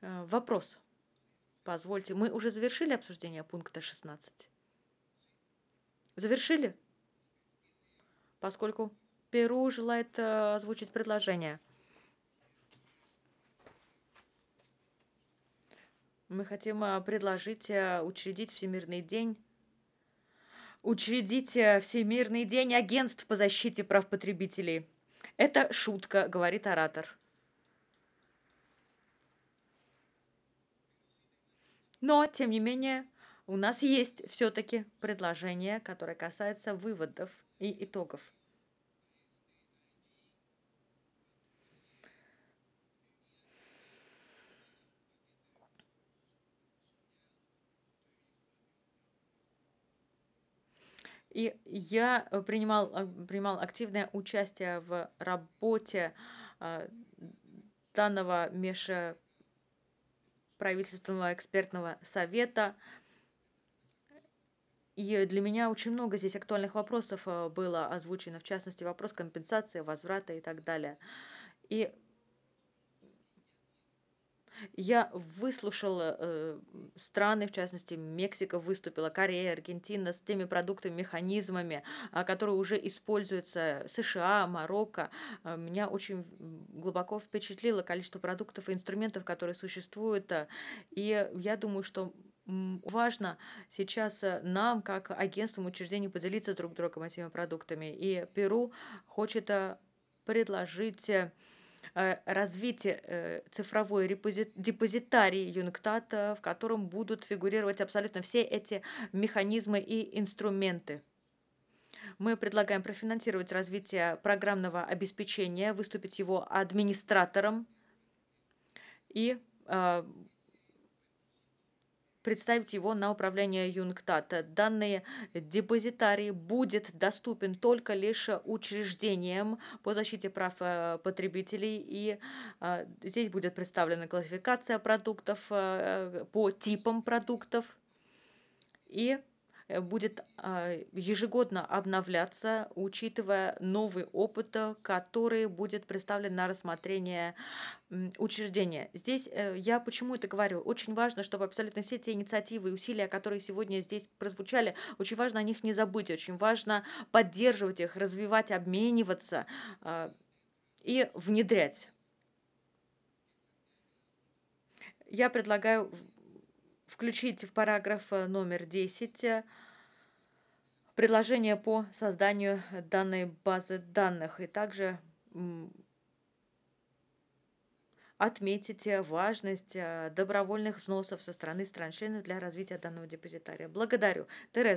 Вопрос. Позвольте, мы уже завершили обсуждение пункта 16? Завершили? Поскольку Перу желает озвучить предложение. Мы хотим предложить учредить Всемирный день агентств по защите прав потребителей. Это шутка, говорит оратор. Но, тем не менее, у нас есть все-таки предложение, которое касается выводов и итогов. И я принимал активное участие в работе а, данного межправительственного экспертного совета. И для меня очень много здесь актуальных вопросов было озвучено, в частности, вопрос компенсации, возврата и так далее. И я выслушала страны, в частности, Мексика выступила, Корея, Аргентина с теми продуктами, механизмами, которые уже используются, США, Марокко. Меня очень глубоко впечатлило количество продуктов и инструментов, которые существуют. И я думаю, что важно сейчас нам, как агентствам, учреждениям, поделиться друг с другом этими продуктами. И Перу хочет предложить развитие цифровой депозитарий Юнктата, в котором будут фигурировать абсолютно все эти механизмы и инструменты. Мы предлагаем профинансировать развитие программного обеспечения, выступить его администратором и представить его на управление Юнктата. Данный депозитарий будет доступен только лишь учреждениям по защите прав потребителей. И здесь будет представлена классификация продуктов по типам продуктов. И будет ежегодно обновляться, учитывая новый опыт, который будет представлен на рассмотрение учреждения. Здесь я почему это говорю? Очень важно, чтобы абсолютно все те инициативы и усилия, которые сегодня здесь прозвучали, очень важно о них не забыть, очень важно поддерживать их, развивать, обмениваться и внедрять. Я предлагаю включить в параграф номер 10 предложение по созданию данной базы данных и также отметить важность добровольных взносов со стороны стран-членов для развития данного депозитария. Благодарю. Тереза.